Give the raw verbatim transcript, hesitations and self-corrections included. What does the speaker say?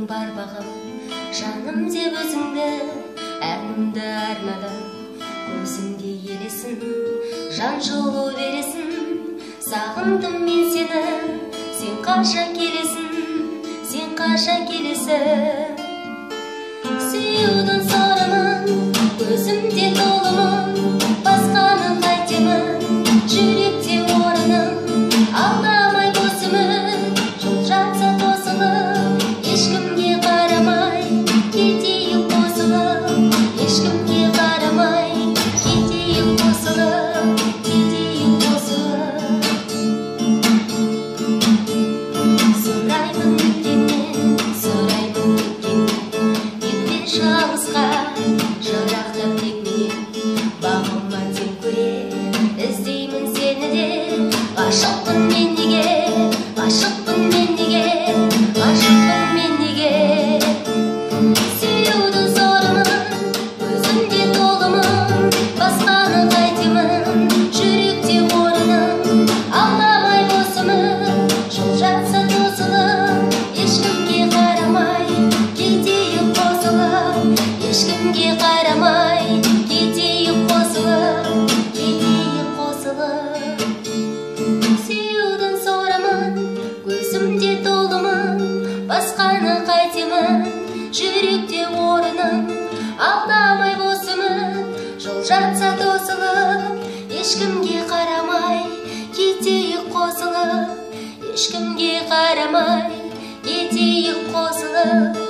бар бағым, жаным деп өзіңді, әнімді арнадым. Көзіңде елесін, жан жылу бересін, сағындым мен сені, сен қаша келесің, сен қаша келесің. Сүюдің сорамын, көзімде толымын, басқаны қайтемін, жүректе орының, алдамай көзімін, жол жатса тосылып, ешкімге қарамай, кетейік қосылып, ешкімге қарамай, кетейік қосылып, кетейік қосылып. Сұраймын өткеннен, сұраймын өткеннен, кетпе жалғызға, жырақтап тек менен, бағыма тек көрер, іздеймін сені де. Ғашықпын мен неге, ғашықпын мен неге, ғашықпын мен неге. Сүюдің зорымын, көзімде толымын, басқаны қайтемін, жүректе орының, алдамай босымын, жол жатса тосылып, ешкімге қарамай, кетейік қосылып, ешкімге қарамай, кетейік қосылып, кетейік қосылып. Сүюдің сорамын, көзімде толымын, басқаны қайтемін, жүректе орының, алдамай босымын, жол жатса тосылып, ешкімге қарамай, кетейік қосылып, ешкімге қарамай, кетейік қосылып.